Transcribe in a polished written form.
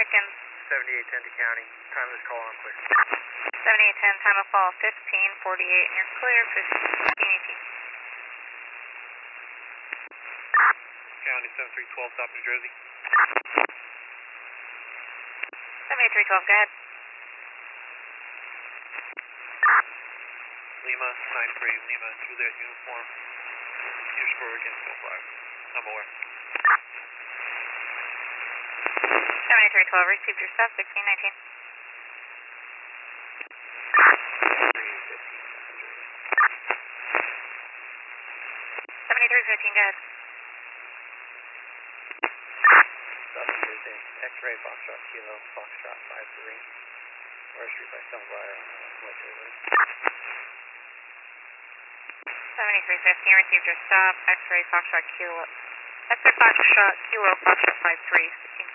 seconds. 7810 to county. Time of this call on quick. 7810, time of fall 1548, and you're clear 1518. County 7312, South New Jersey. 7312, go ahead. Lima 93, Lima, Juliet uniform. Petersburg against 05. I'm aware. 7312, received your stuff, 1619. 7315, go ahead. South New Jersey, X-ray, Foxtrot Kilo, Foxtrot 53. Water Street by Stonewire on West River. 7315, received your stop, X-ray, Foxtrot Kilo, X-ray, Foxtrot Kilo, Foxtrot 53,